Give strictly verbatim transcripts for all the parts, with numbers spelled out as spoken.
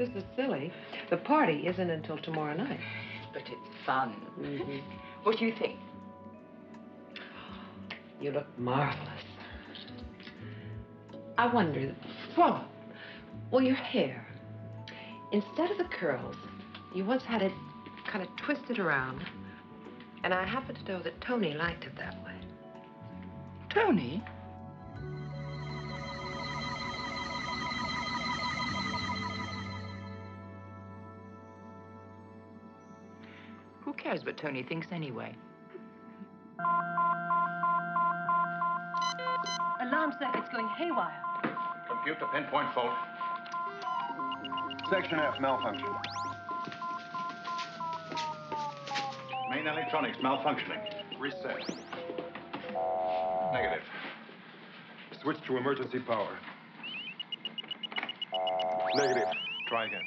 This is silly. The party isn't until tomorrow night. But it's fun. Mm-hmm. What do you think? You look marvelous. I wonder, well, well, your hair. Instead of the curls, you once had it kind of twisted around. And I happen to know that Tony liked it that way. Tony? Who cares what Tony thinks anyway? Alarm circuit's going haywire. Compute the pinpoint fault. Section F, malfunction. Main electronics malfunctioning. Reset. Negative. Switch to emergency power. Negative. Try again.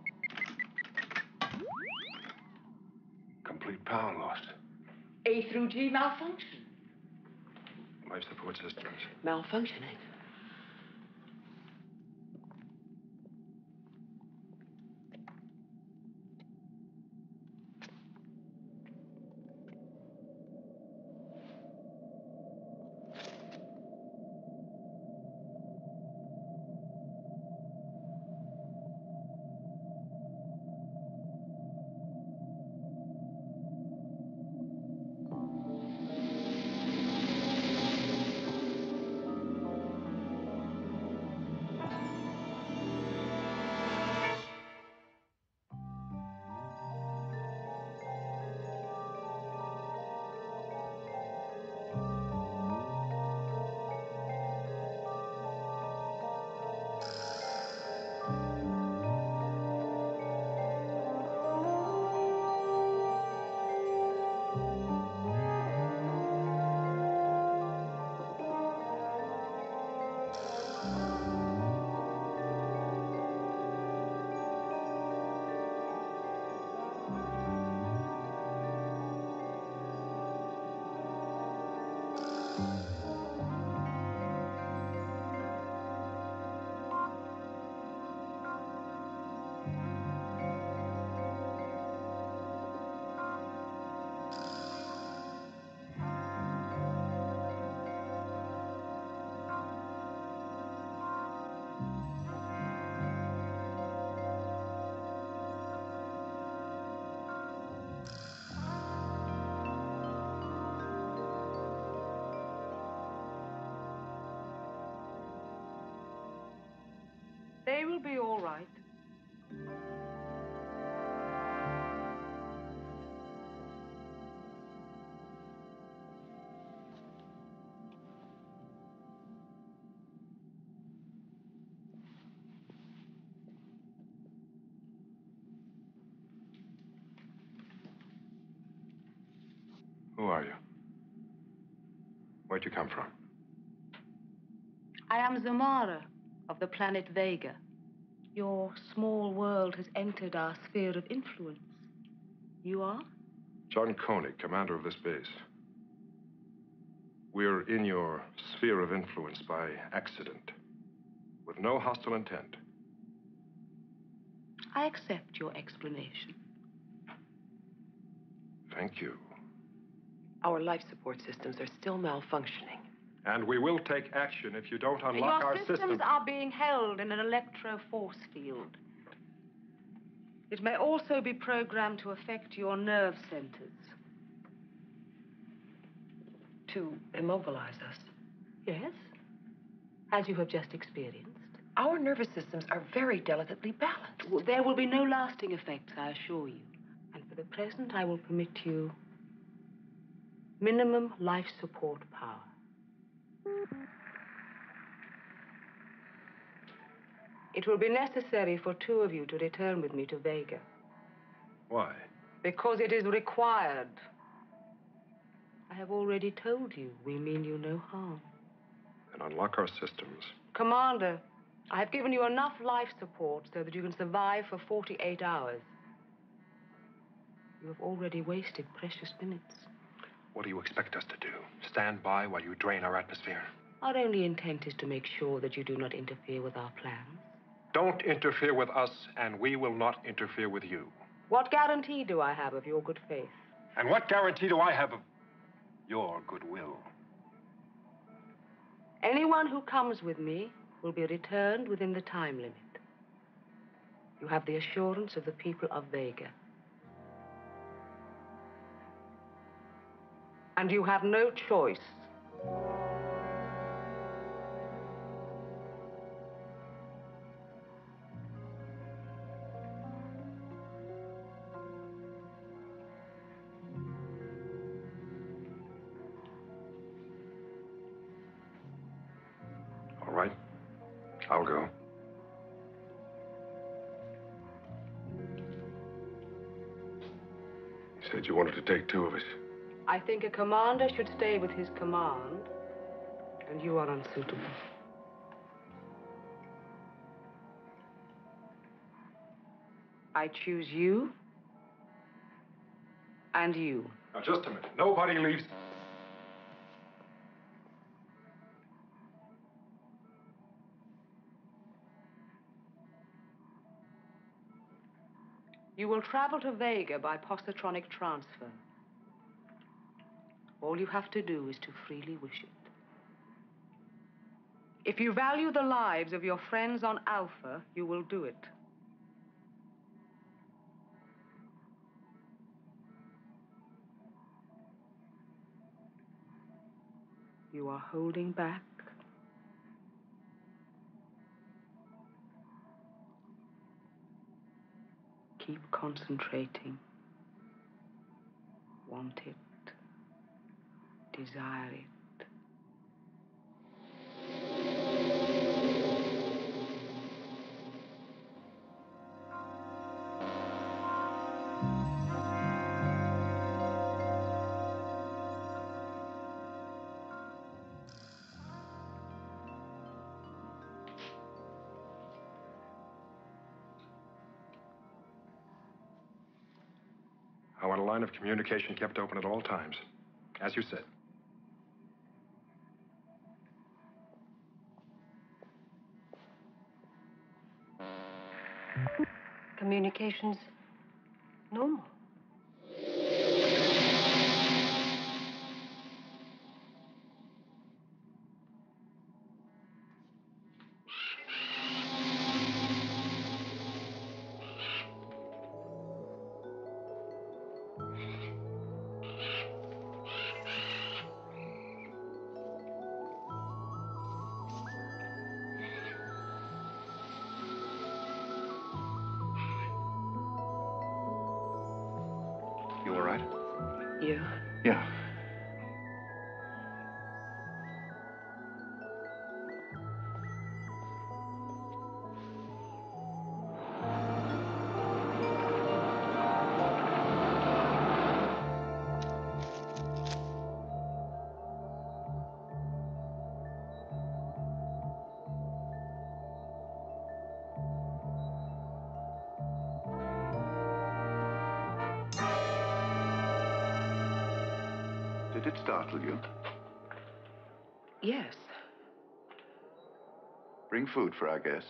Complete power loss. A through G malfunction. Life support systems. Malfunctioning. They will be all right. Who are you? Where'd you come from? I am Zamara of the planet Vega. Your small world has entered our sphere of influence. You are? John Koenig, commander of this base. We're in your sphere of influence by accident, with no hostile intent. I accept your explanation. Thank you. Our life support systems are still malfunctioning. And we will take action if you don't unlock Your our systems system. are being held in an electro force field. It may also be programmed to affect your nerve centers. To immobilize us. Yes, as you have just experienced. Our nervous systems are very delicately balanced. Well, there will be no lasting effects, I assure you. And for the present, I will permit you minimum life support power. It will be necessary for two of you to return with me to Vega. Why? Because it is required. I have already told you we mean you no harm. Then unlock our systems. Commander, I have given you enough life support so that you can survive for forty-eight hours. You have already wasted precious minutes. What do you expect us to do? Stand by while you drain our atmosphere? Our only intent is to make sure that you do not interfere with our plans. Don't interfere with us, and we will not interfere with you. What guarantee do I have of your good faith? And what guarantee do I have of your goodwill? Anyone who comes with me will be returned within the time limit. You have the assurance of the people of Vega. And you have no choice. All right. I'll go. You said you wanted to take two of us. I think a commander should stay with his command, and you are unsuitable. I choose you and you. Now, just a minute. Nobody leaves. You will travel to Vega by positronic transfer. All you have to do is to freely wish it. If you value the lives of your friends on Alpha, you will do it. You are holding back. Keep concentrating. Want it. Desire it. I want a line of communication kept open at all times, as you said. Communications normal. You all right? You? Yeah. Did it startle you? Yes. Bring food for our guests.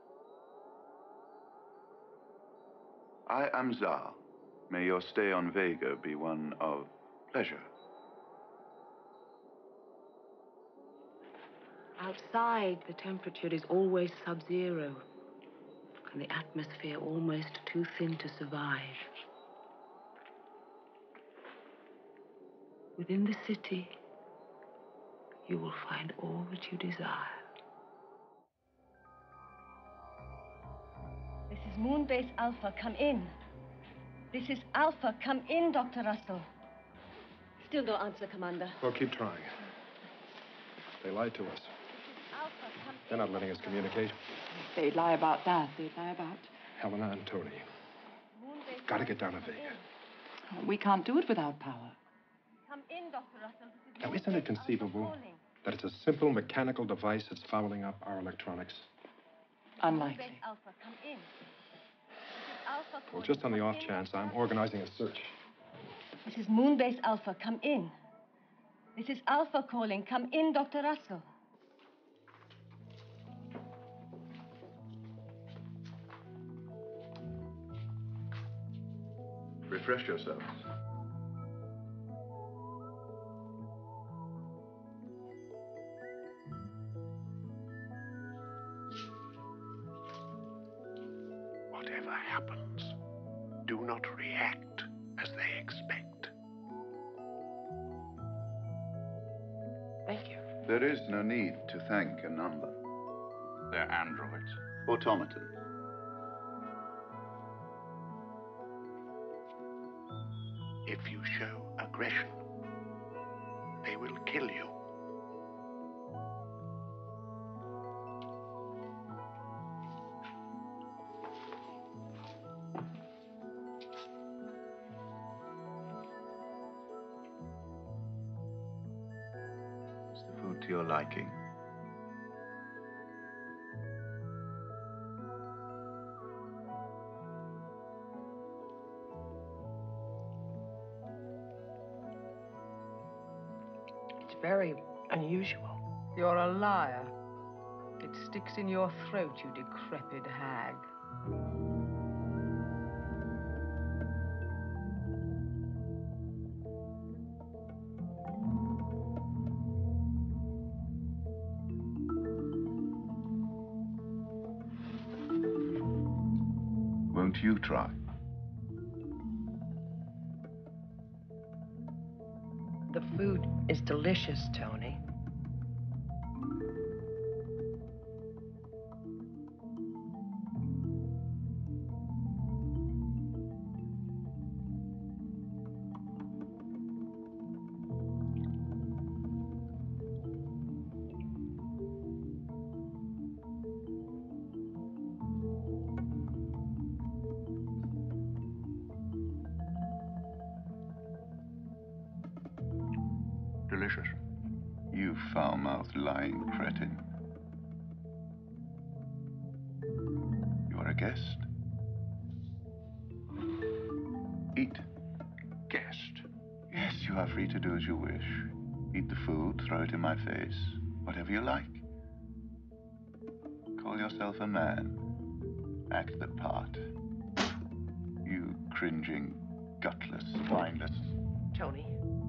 I am Zal. May your stay on Vega be one of pleasure. Outside, the temperature is always sub-zero, and the atmosphere almost too thin to survive. Within the city, you will find all that you desire. This is Moonbase Alpha. Come in. This is Alpha. Come in, Doctor Russell. Still no answer, Commander. Well, keep trying. They lied to us. Alpha, come They're not letting us communicate. They'd lie about that. They'd lie about... Helena and Tony. Moonbase Gotta get Alpha, down to come Vega. in. We can't do it without power. Come in, Doctor Russell. This is Now, isn't it Moonbase Alpha conceivable calling. that it's a simple mechanical device that's fouling up our electronics? Unlikely. Moonbase Alpha, come in. This is Alpha Well, calling. just on the Come off in, chance, Doctor I'm Russell. organizing a search. This is Moonbase Alpha. Come in. This is Alpha calling. Come in, Doctor Russell. Refresh yourselves. Whatever happens, do not react as they expect. Thank you. There is no need to thank a number. They're androids. Automatons. If you show aggression, they will kill you. Is the food to your liking? It's very unusual. You're a liar. It sticks in your throat, you decrepit hag. Won't you try? The food is delicious, Tony. Delicious. You foul-mouthed, lying cretin. You are a guest. Eat. Guest. Yes, you are free to do as you wish. Eat the food, throw it in my face, whatever you like. Call yourself a man. Act the part. You cringing, gutless, spineless. Tony.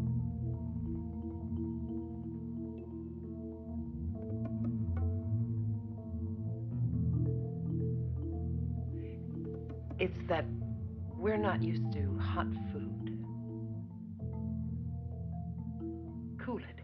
It's that we're not used to hot food. Cool it.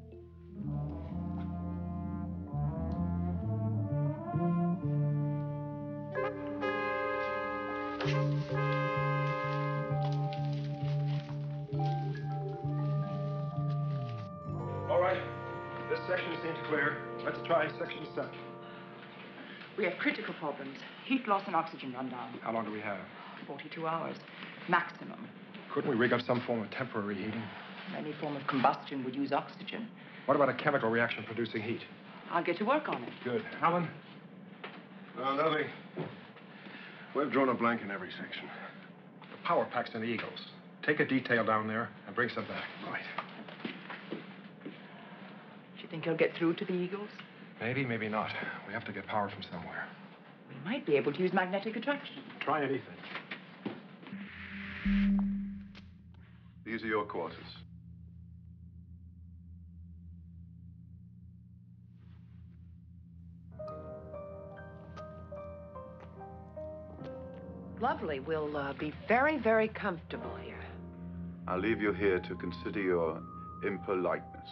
All right. This section seems clear. Let's try section seven. We have critical problems. Heat loss and oxygen rundown. How long do we have? forty-two hours. Maximum. Couldn't we rig up some form of temporary heating? Any form of combustion would use oxygen. What about a chemical reaction producing heat? I'll get to work on it. Good. Alan? Uh, nothing. We've drawn a blank in every section. The power packs in the Eagles. Take a detail down there and bring some back. Right. Do you think he'll get through to the Eagles? Maybe, maybe not. We have to get power from somewhere. We might be able to use magnetic attraction. Try anything. These are your quarters. Lovely. We'll uh, be very, very comfortable here. I'll leave you here to consider your impoliteness.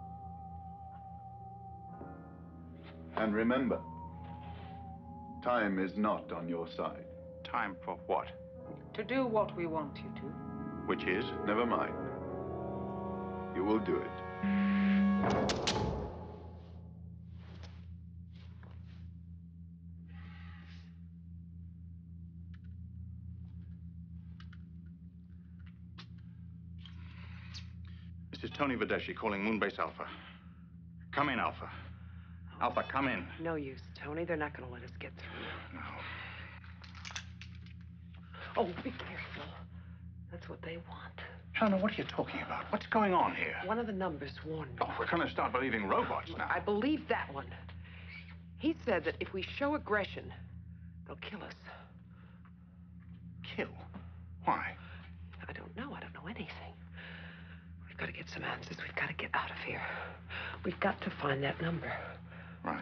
And remember, time is not on your side. Time for what? To do what we want you to. Which is? Never mind. You will do it. This is Tony Vedesci calling Moonbase Alpha. Come in, Alpha. Alpha, come in. No use, Tony. They're not going to let us get through. No. Oh, be careful. That's what they want. Hannah, what are you talking about? What's going on here? One of the numbers warned me. Oh, we're going to start believing robots now. I believe that one. He said that if we show aggression, they'll kill us. Kill? Why? anything. We've got to get some answers. We've got to get out of here. We've got to find that number. Right.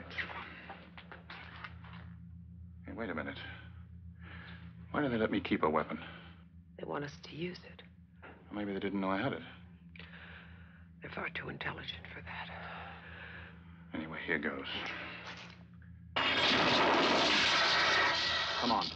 Hey, wait a minute. Why did they let me keep a weapon? They want us to use it. Or maybe they didn't know I had it. They're far too intelligent for that. Anyway, here goes. Come on.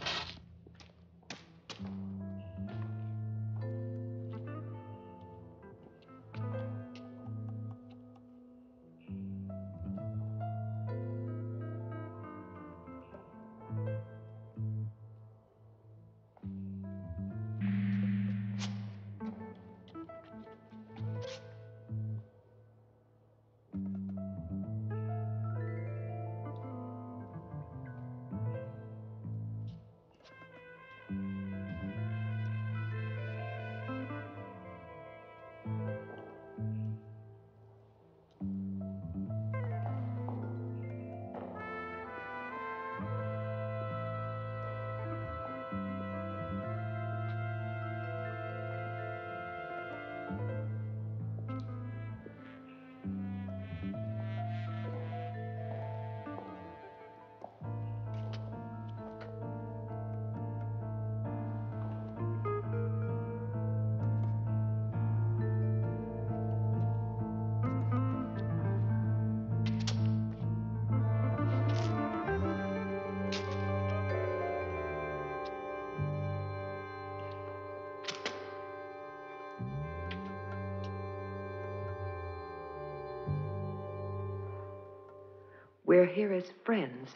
We're here as friends.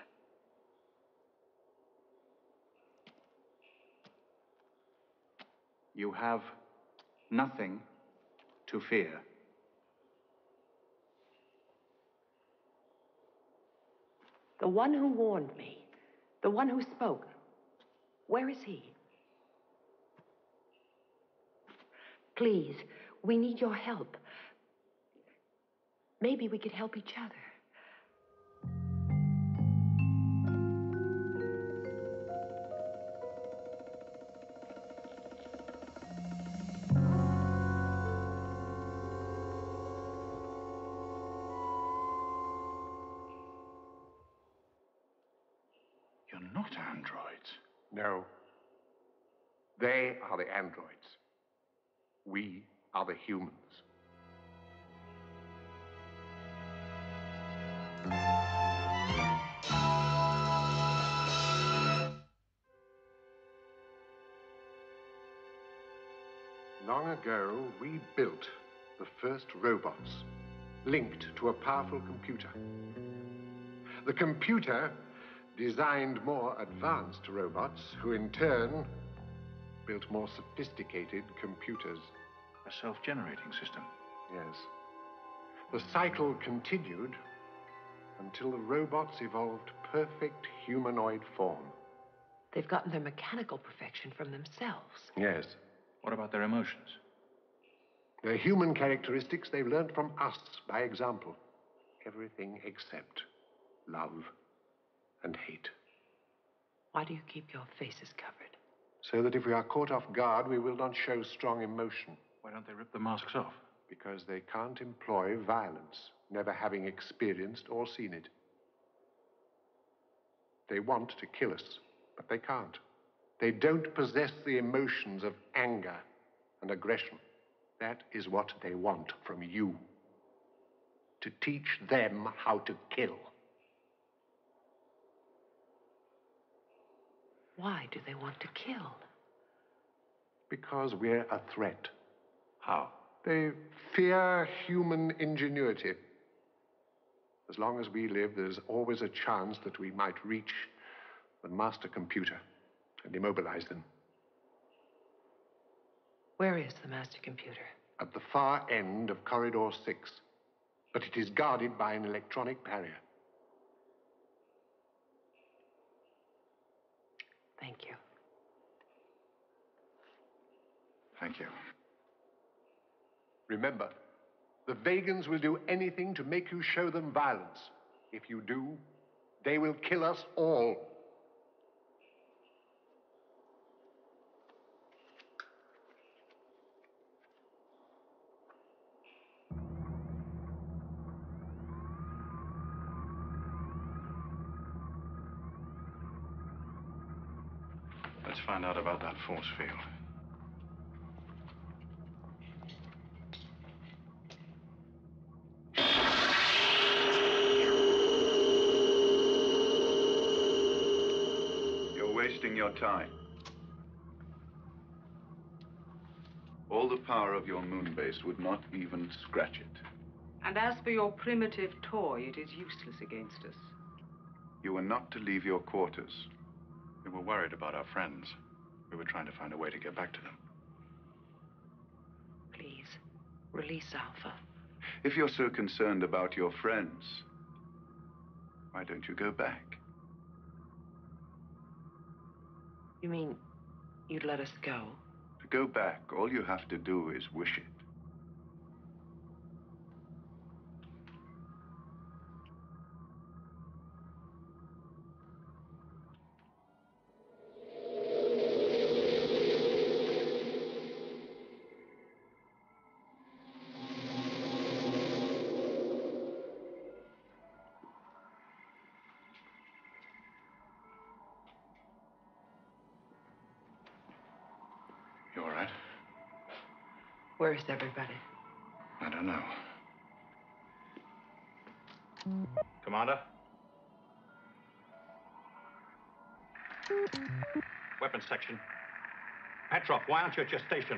You have nothing to fear. The one who warned me, the one who spoke, where is he? Please, we need your help. Maybe we could help each other. You're not androids. No. They are the androids. We are the humans. Long ago, we built the first robots, linked to a powerful computer. The computer designed more advanced robots, who in turn built more sophisticated computers. A self-generating system. Yes. The cycle continued until the robots evolved perfect humanoid form. They've gotten their mechanical perfection from themselves. Yes. What about their emotions? Their human characteristics they've learned from us by example. Everything except love and hate. Why do you keep your faces covered? So that if we are caught off guard, we will not show strong emotion. Why don't they rip the masks off? Because they can't employ violence, never having experienced or seen it. They want to kill us, but they can't. They don't possess the emotions of anger and aggression. That is what they want from you. To teach them how to kill. Why do they want to kill? Because we're a threat. How? They fear human ingenuity. As long as we live, there's always a chance that we might reach the master computer and immobilize them. Where is the master computer? At the far end of Corridor six. But it is guarded by an electronic barrier. Thank you. Thank you. Remember, the Vegans will do anything to make you show them violence. If you do, they will kill us all. find out about that force field. You're wasting your time. All the power of your moon base would not even scratch it. And as for your primitive toy, it is useless against us. You were not to leave your quarters. We were worried about our friends. We were trying to find a way to get back to them. Please, release Alpha. If you're so concerned about your friends, why don't you go back? You mean you'd let us go? To go back, all you have to do is wish it. You all right? Where's everybody? I don't know. Commander? Weapons section. Petrov, why aren't you at your station?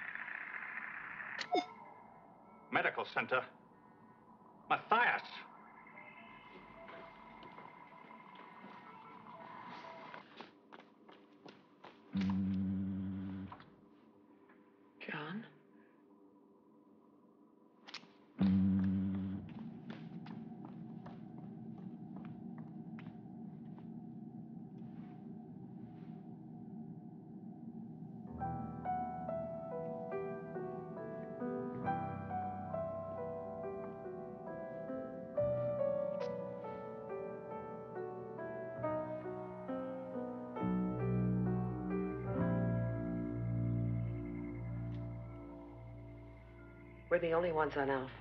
Medical center. Matthias! John? We're the only ones on Alpha.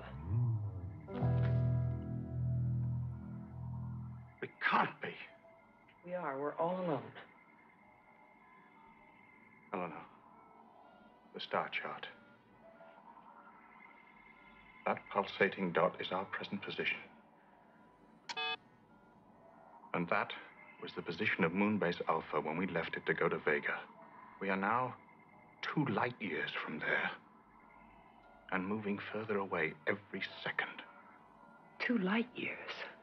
We can't be. We are. We're all alone. Eleanor, the star chart. That pulsating dot is our present position. And that was the position of Moonbase Alpha when we left it to go to Vega. We are now two light years from there. And moving further away every second. Two light years.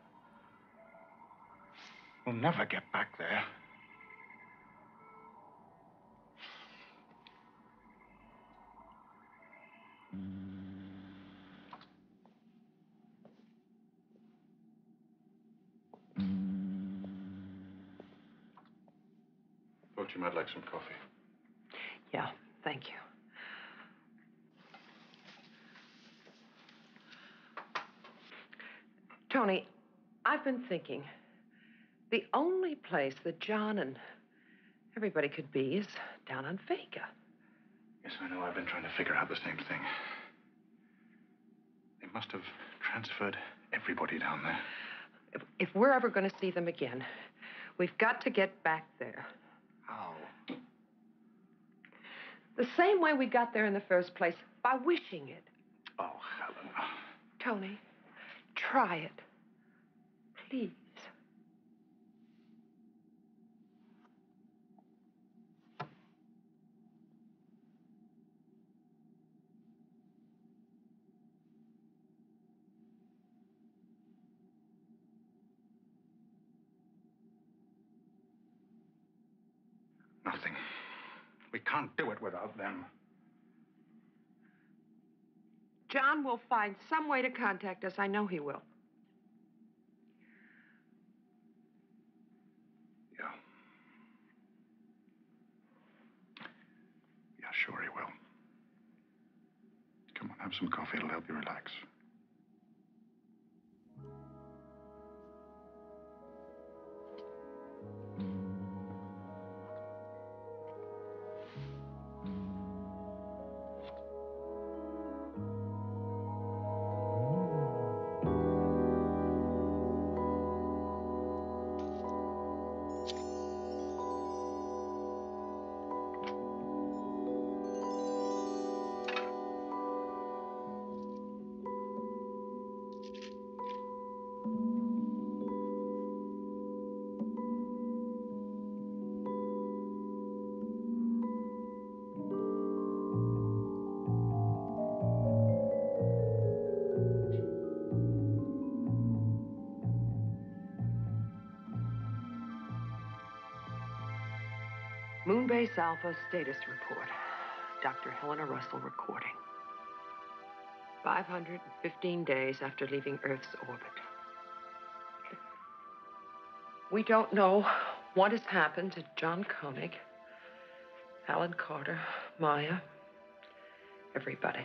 We'll never get back there. Thought you might like some coffee. Yeah, thank you. Tony, I've been thinking. The only place that John and everybody could be is down on Vega. Yes, I know. I've been trying to figure out the same thing. They must have transferred everybody down there. If, if we're ever going to see them again, we've got to get back there. How? The same way we got there in the first place, by wishing it. Oh, Helena. Tony, try it. Please. Nothing. We can't do it without them. John will find some way to contact us. I know he will. Yeah. Yeah, sure he will. Come on, have some coffee. It'll help you relax. Moonbase Alpha status report. Doctor Helena Russell recording. five hundred fifteen days after leaving Earth's orbit. We don't know what has happened to John Koenig, Alan Carter, Maya, everybody.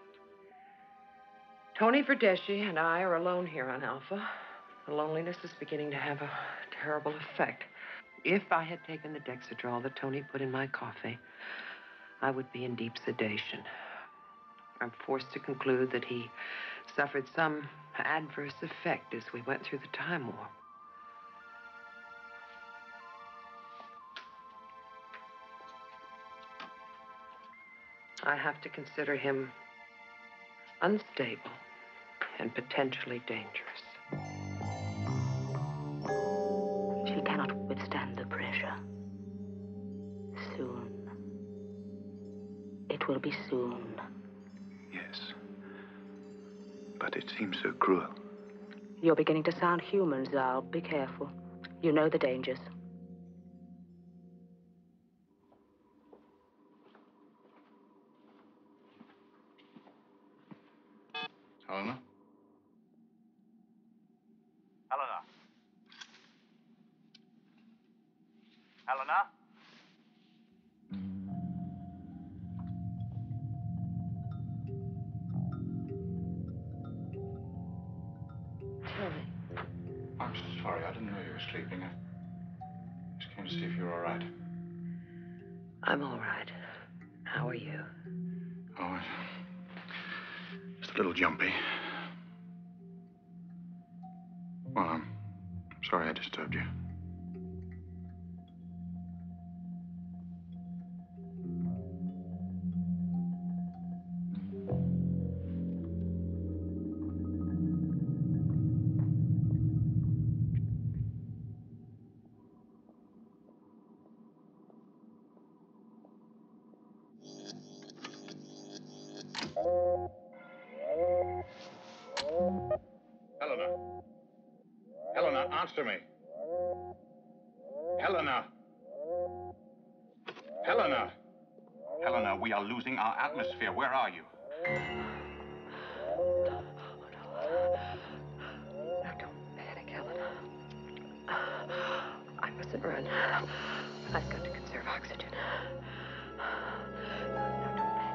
Tony Verdeschi and I are alone here on Alpha. The loneliness is beginning to have a terrible effect. If I had taken the Dexedrol that Tony put in my coffee, I would be in deep sedation. I'm forced to conclude that he suffered some adverse effect as we went through the time warp. I have to consider him unstable and potentially dangerous. She cannot withstand the pressure. Soon. It will be soon. Yes. But it seems so cruel. You're beginning to sound human, Zal. Be careful. You know the dangers. Helena? Helena? Helena? I'm sorry, I didn't know you were sleeping. I just came to see if you were all right. I'm all right. How are you? Oh, it's a little jumpy. Well, I'm sorry I disturbed you. Helena. Helena, answer me. Helena. Helena. Helena, we are losing our atmosphere. Where are you? Now, don't panic, Helena. I mustn't run. I've got to conserve oxygen. Now, don't panic.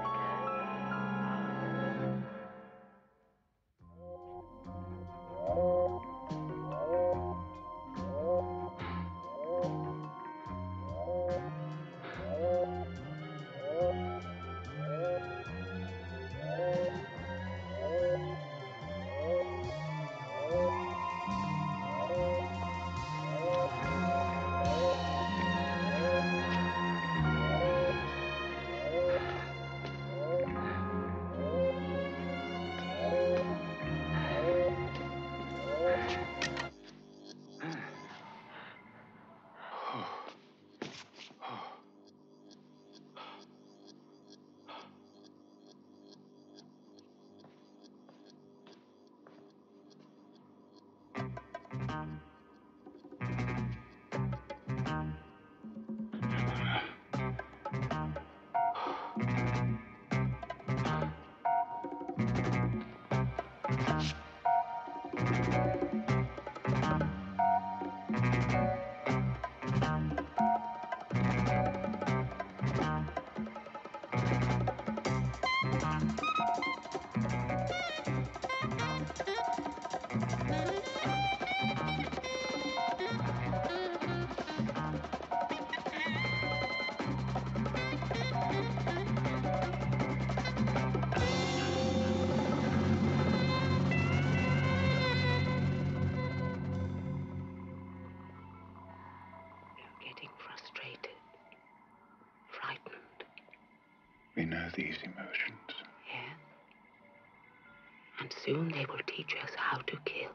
We know these emotions. Yes. And soon they will teach us how to kill.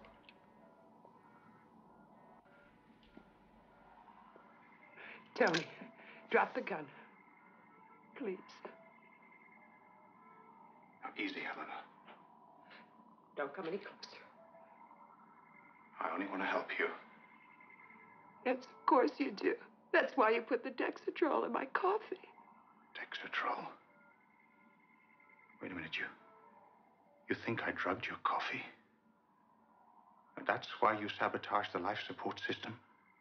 Tony, drop the gun. Please. Now, easy, Helena. Don't come any closer. I only want to help you. Yes, of course you do. That's why you put the Dexatrol in my coffee. Dexatrol? Wait a minute, you... You think I drugged your coffee? And that's why you sabotaged the life support system?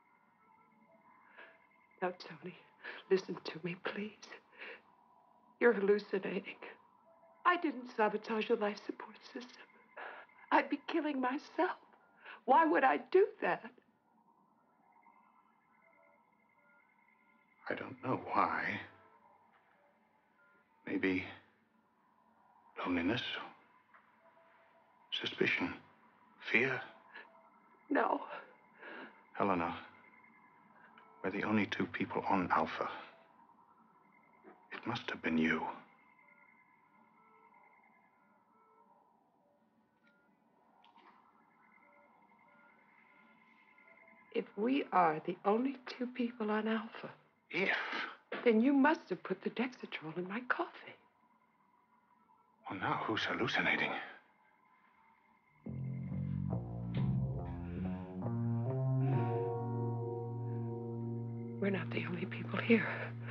Now, Tony, listen to me, please. You're hallucinating. I didn't sabotage the life support system. I'd be killing myself. Why would I do that? I don't know why. Maybe loneliness, suspicion, fear. No. Helena, we're the only two people on Alpha. It must have been you. If we are the only two people on Alpha... If? Then you must have put the Dexatrol in my coffee. Well, now who's hallucinating? We're not the only people here.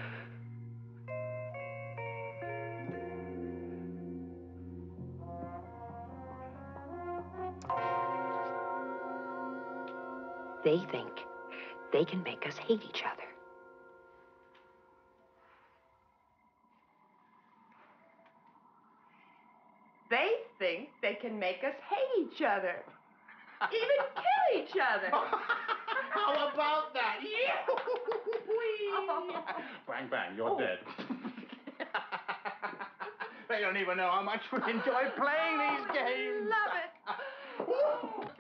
They think they can make us hate each other. They think they can make us hate each other. Even kill each other. How about that? Bang, bang, you're Oh. dead. They don't even know how much we enjoy playing these games. Love it.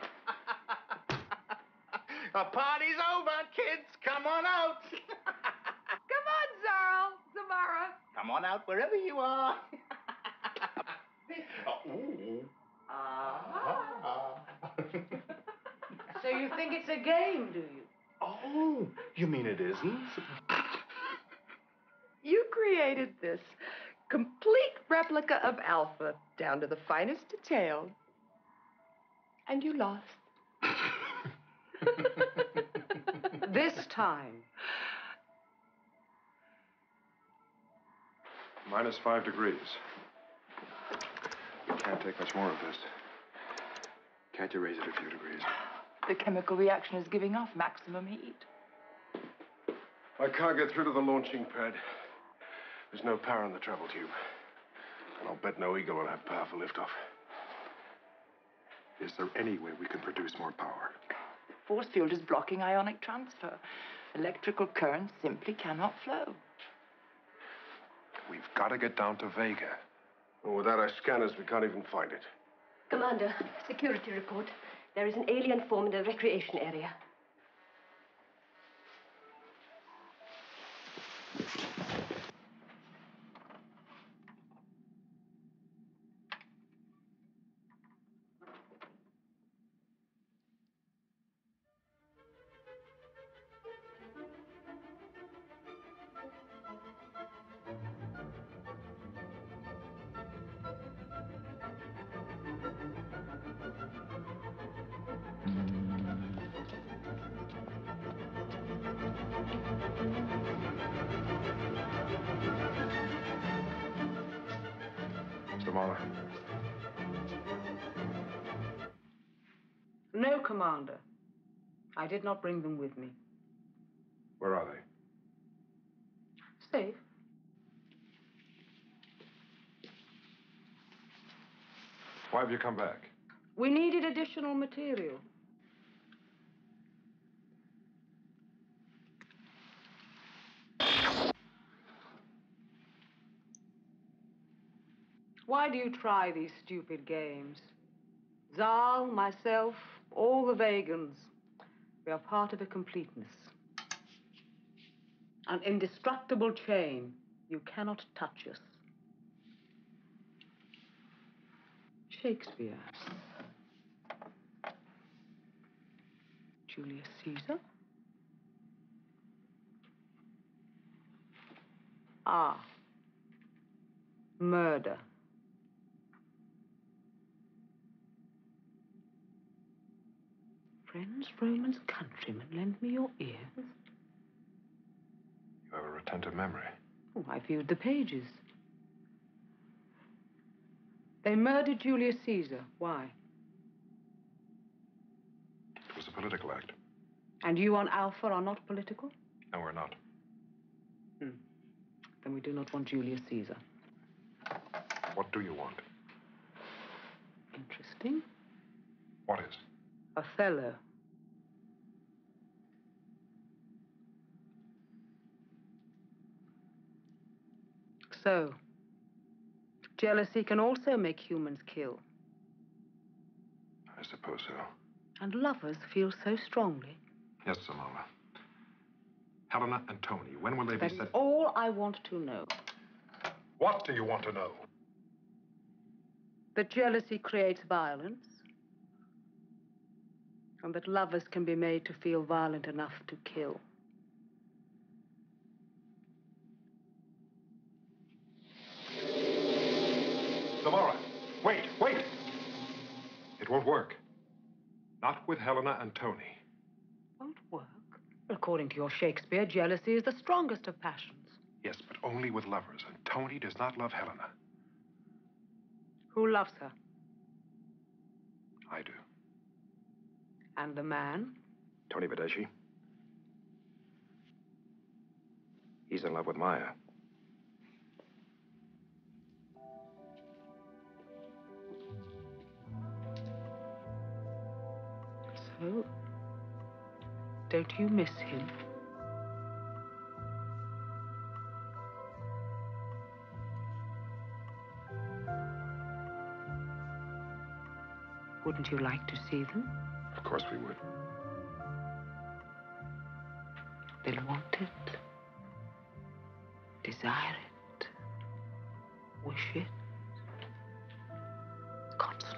The party's over, kids. Come on out. Come on, Zarl, Zamara. Come on out wherever you are. Oh, ooh. Ah. So you think it's a game, do you? Oh, you mean it isn't? You created this complete replica of Alpha, down to the finest detail. And you lost. This time. Minus five degrees. We can't take much more of this. Can't you raise it a few degrees? The chemical reaction is giving off maximum heat. I can't get through to the launching pad. There's no power in the travel tube. And I'll bet no Eagle will have powerful liftoff. Is there any way we can produce more power? The force field is blocking ionic transfer. Electrical currents simply cannot flow. We've got to get down to Vega. Well, without our scanners, we can't even find it. Commander, security report. There is an alien form in the recreation area. Zamara. No, Commander. I did not bring them with me. Where are they? Safe. Why have you come back? We needed additional material. Why do you try these stupid games? Zal, myself, all the Vegans, we are part of a completeness. An indestructible chain. You cannot touch us. Shakespeare. Julius Caesar. Ah. Murder. Friends, Romans, countrymen, lend me your ears. retentive memory. Oh, I viewed the pages. They murdered Julius Caesar. Why? It was a political act. And you on Alpha are not political? No, we're not. Hmm. Then we do not want Julius Caesar. What do you want? Interesting. What is? Othello. So, jealousy can also make humans kill. I suppose so. And lovers feel so strongly. Yes, Zamora. Helena and Tony, when will they That be is set? all I want to know. What do you want to know? That jealousy creates violence. And that lovers can be made to feel violent enough to kill. Zamora, wait, wait! It won't work. Not with Helena and Tony. Won't work? According to your Shakespeare, jealousy is the strongest of passions. Yes, but only with lovers, and Tony does not love Helena. Who loves her? I do. And the man? Tony Badeschi. He's in love with Maya. So, don't you miss him? Wouldn't you like to see them? Of course we would. Then want it, desire it, wish it, concentrate.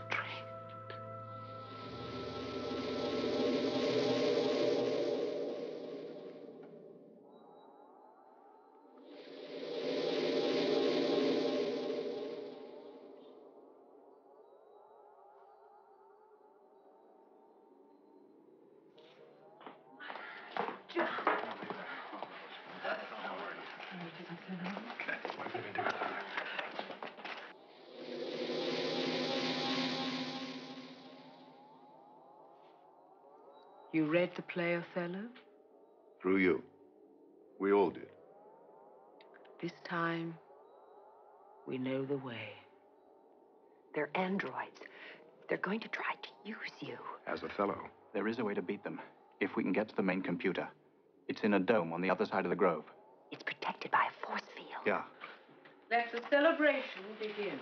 You read the play Othello? Through you. We all did. This time, we know the way. They're androids. They're going to try to use you. As Othello. There is a way to beat them, if we can get to the main computer. It's in a dome on the other side of the grove. It's protected by a force field. Yeah. Let the celebration begin.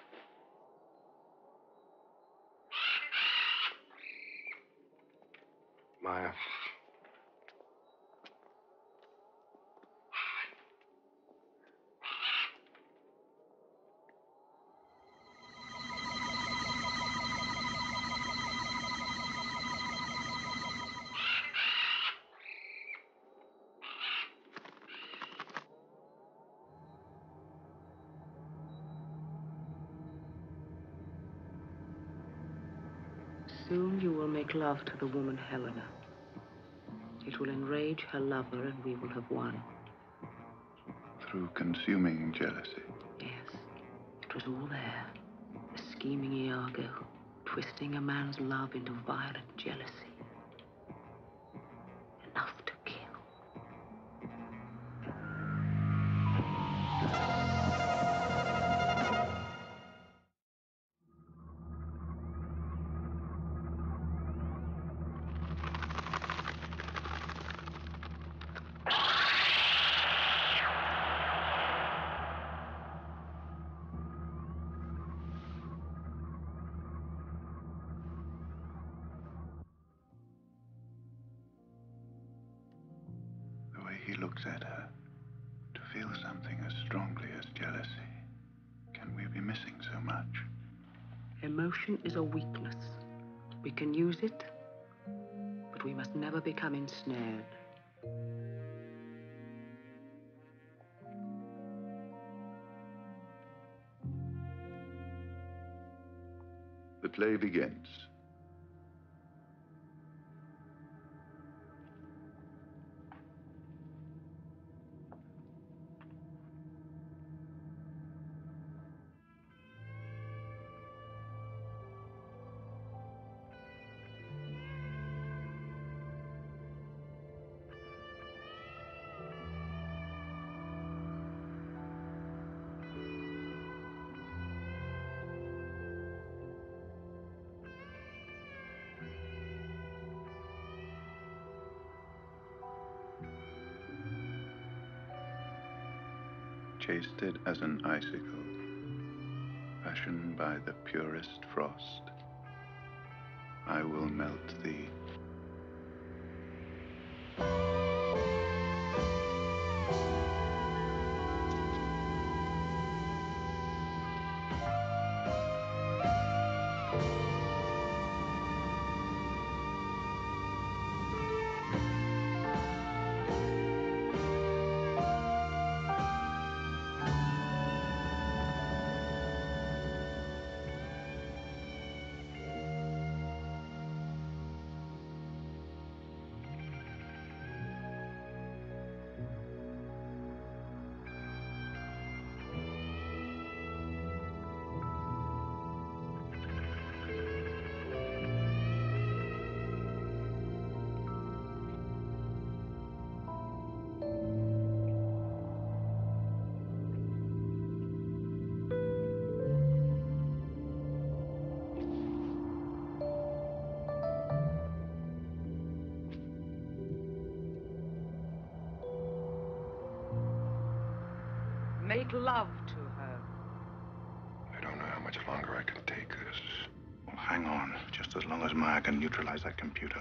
Maya. Soon you will make love to the woman Helena. It will enrage her lover, and we will have won. Through consuming jealousy. Yes, it was all there. The scheming Iago, twisting a man's love into violent jealousy. Enough to kill. He looks at her, to feel something as strongly as jealousy. Can we be missing so much? Emotion is a weakness. We can use it, but we must never become ensnared. The play begins. Chased as an icicle, fashioned by the purest frost, I will melt thee. Make love to her. I don't know how much longer I can take this. Well, hang on, just as long as Maya can neutralize that computer.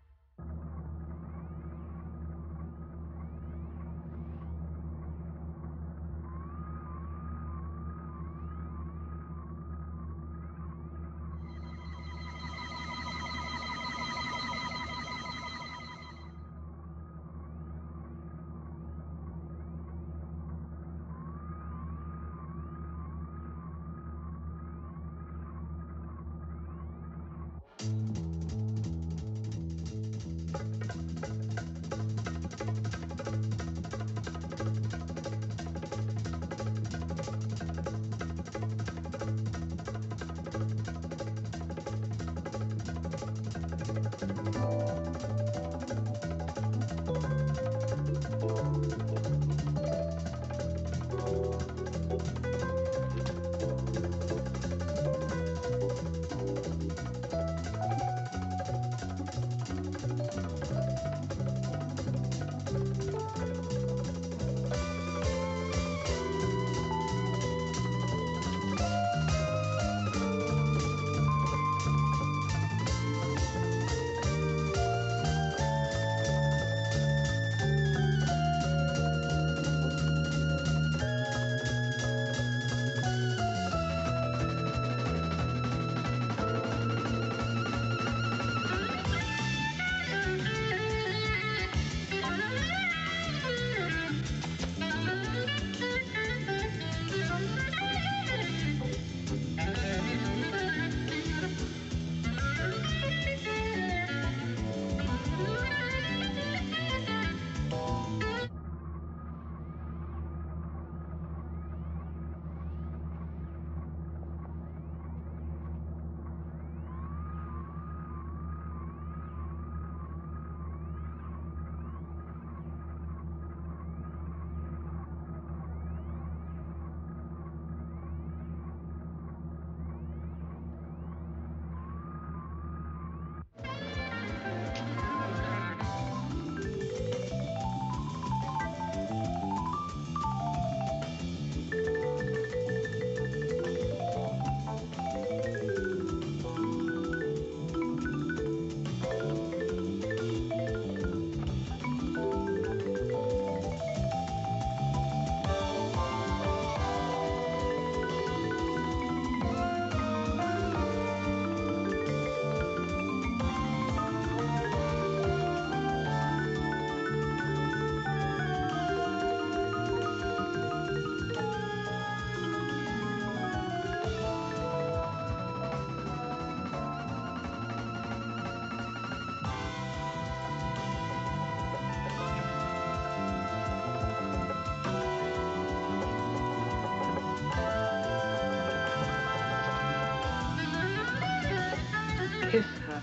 Kiss her.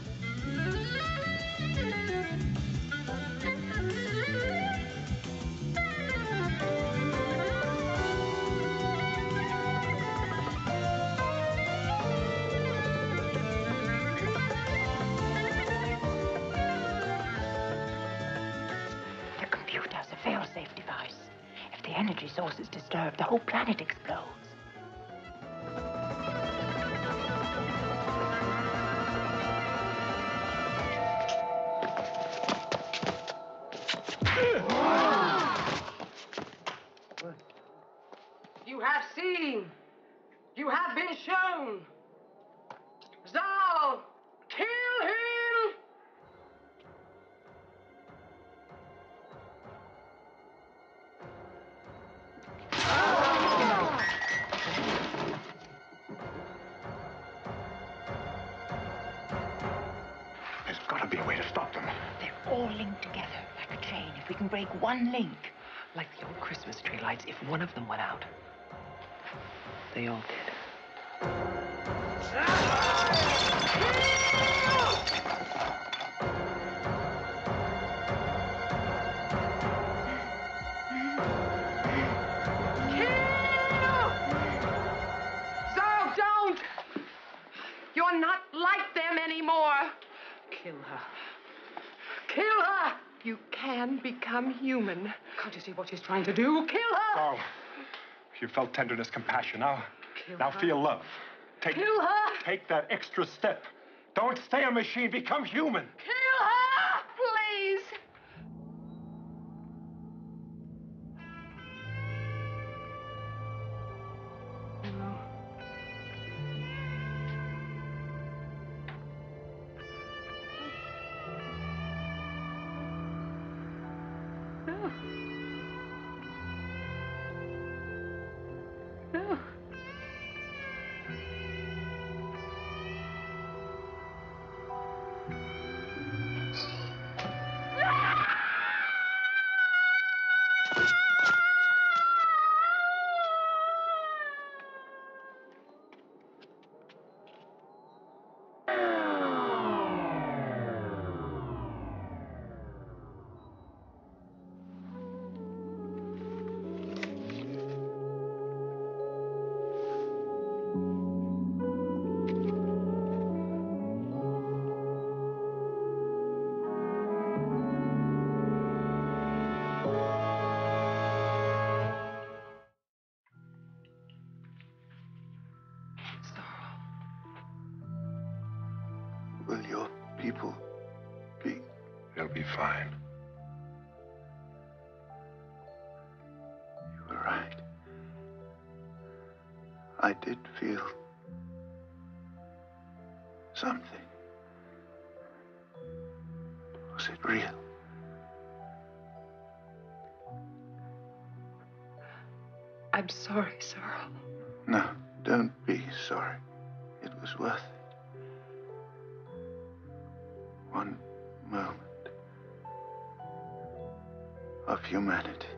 The computer's a fail-safe device. If the energy source is disturbed, the whole planet explodes. You have seen. You have been shown. Zal, kill him! There's got to be a way to stop them. They're all linked together like a chain. If we can break one link, Like the old Christmas tree lights, if one of them went out, they all did. So don't! You're not like them anymore. Kill her. Kill her! You can become human. Can't you see what she's trying to do? Kill her! Oh, you felt tenderness, compassion. Now, Kill now her. feel love. Take, Kill her! Take that extra step. Don't stay a machine. Become human. Kill her! Please! No. No. Will your people be? They'll be fine. You were right. I did feel something. Was it real? I'm sorry, Sorrel. No, don't be sorry. It was worth it. One moment of humanity.